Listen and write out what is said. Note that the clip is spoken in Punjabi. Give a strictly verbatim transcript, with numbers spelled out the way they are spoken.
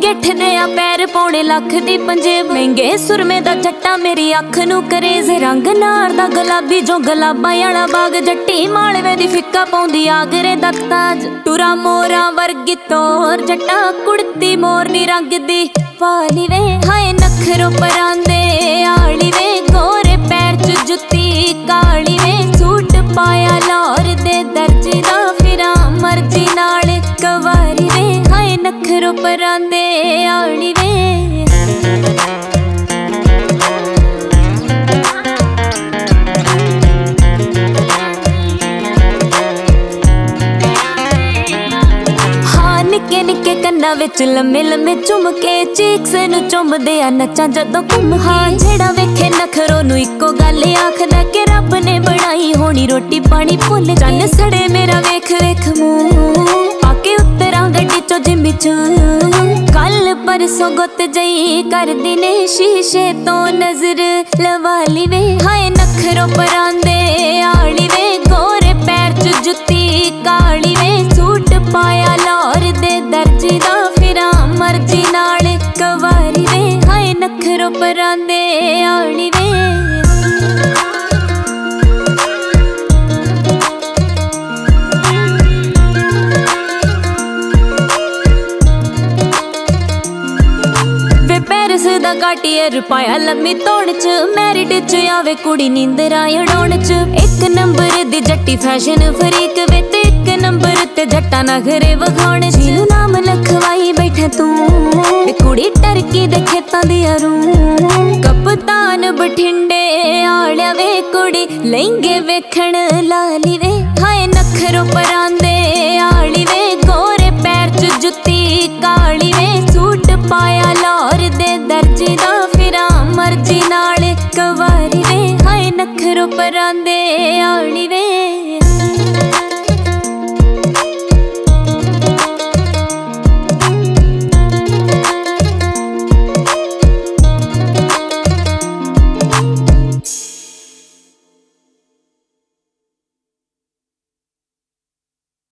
ਗਿੱਠ ਦੇ ਆ ਪੈਰ ਪੌਣੇ ਲੱਖ ਦੀ ਪੰਜੇਬ ਮਹਿੰਗੇ ਸੁਰਮੇ ਦਾ ਜੱਟਾ ਮੇਰੀ ਅੱਖ ਨੂੰ ਕਰੇਜ਼ ਰੰਗ ਨਾਰ ਦਾ ਗੁਲਾਬੀ ਜੋ ਗੁਲਾਬਾਂ ਵਾਲਾ ਬਾਗ ਜੱਟੀ ਮਾਲਵੇ ਦੀ ਫਿੱਕਾ ਪਾਉਂਦੀ ਆਗਰੇ ਦਾ ਤਾਜ ਟੁਰਾ ਮੋਰਾ ਵਰਗੀ ਤੋਰ ਜੱਟਾ ਕੁੜਤੀ ਮੋਰਨੀ ਰੰਗ ਦੀ ਪਾਲੀ ਵੇ ਹਾਏ ਨਖਰੋ ਪਰਾਂਦੇ ਆਲੀ ਵੇ ਗੋਰੇ ਪੈਰ ਚ ਜੁੱਤੀ ਕਾਲੀ ਵੇ ਸੂਟ ਪਾਇਆ ਲਾਹੌਰ ਦੇ ਦਰਜੀ ਦਾ ਫਿਰਾਂ ਮਰਜੀ ਨਾਲ ਕਵਾਰੀ ਵੇ ਹਾਏ ਨਖਰੋ ਪਰਾਂਦੇ ਆਲੀ ਵੇ ਨਿੱਕੇ ਨਿੱਕੇ ਕੰਨਾਂ ਵਿੱਚ ਲੰਮੇ ਲੰਮੇ ਝੁਮਕੇ ਚੀਕਸ ਨੂੰ ਚੁੰਮਦੇ ਆ ਨੱਚਾਂ ਜਦੋਂ ਘੁੰਮ ਹਾਂ ਜਿਹੜਾ ਵੇਖੇ ਨਖਰੋ ਨੂੰ ਇੱਕੋ ਗੱਲ ਆਖਦਾ ਕਿ ਰੱਬ ਨੇ ਬਣਾਈ ਹੋਣੀ ਰੋਟੀ ਪਾਣੀ ਭੁੱਲ ਚੰਨ ਸੜੇ ਮੇਰਾ ਵੇਖ ਵੇਖ ਮੂੰਹ ਆਕੇ ਉਤਰਾਂ ਗੱਡੀ ਚੋਂ ਜਿੰਮੀ ਚ ਕੱਲ ਪਰਸੋਂ ਗੁੱਤ ਜਈ ਕਰਦੀ ਨੇ ਸ਼ੀਸ਼ੇ ਤੋਂ ਨਜ਼ਰ ਲਵਾ ਲਈ ਵੇ ਹਾਏ ਨਖਰੋ ਪਰਾਂਦੇ ਆਲੀ ਵੇ ਗੋਰੇ ਪੈਰ ਚ ਜੁੱਤੀ ਕਾਲੀ ਵੇ ਸੂਟ ਪਾਇਆ ਲਾਹੌਰ ਦੇ ਦਰਜੀ ਦਾ ਫਿਰਾਂ ਮਰਜੀ ਨਾਲ ਕਵਾਰੀ ਵੇ ਹਾਏ ਨਖਰੋ ਪਰਾਂਦੇ ਆਲੀ ਵੇ ਪੈਰਿਸ ਦਾ ਕਾਟੀਅਰ ਪਾਇਆ ਲੰਮੀ ਤੋੜ ਚ ਮੈਰਿਟ ਚ ਆਵੇ ਕੁੜੀ ਨੀਂਦਰਾਂ ਉਡਾਉਣ ਚ ਇੱਕ ਨੰਬਰ ਦੀ ਜੱਟੀ ਫੈਸ਼ਨ ਫਰੀਕ ਵੇ ਤੇ ਇੱਕ ਨੰਬਰ ਤੇ ਜੱਟਾਂ ਨਖਰੇ ਵਿਖਾਉਣ ਜਿਹਨੂੰ ਨਾਮ ਲਖਵਾਈ ਬੈਠਾ ਤੂੰ ਵੇ ਕੁੜੀ ਟਰਕੀ ਦੇ ਖੇਤਾਂ ਦੀ ਅਰੂ ਕਪਤਾਨ ਬਠਿੰਡੇ ਆਲਿਆ ਵੇ ਕੁੜੀ ਲਹਿੰਗੇ ਵੇਖਣ ਲਾਲੀ ਵੇ ਹਾਏ ਨਖਰੋ ਪਰਾਂਦੇ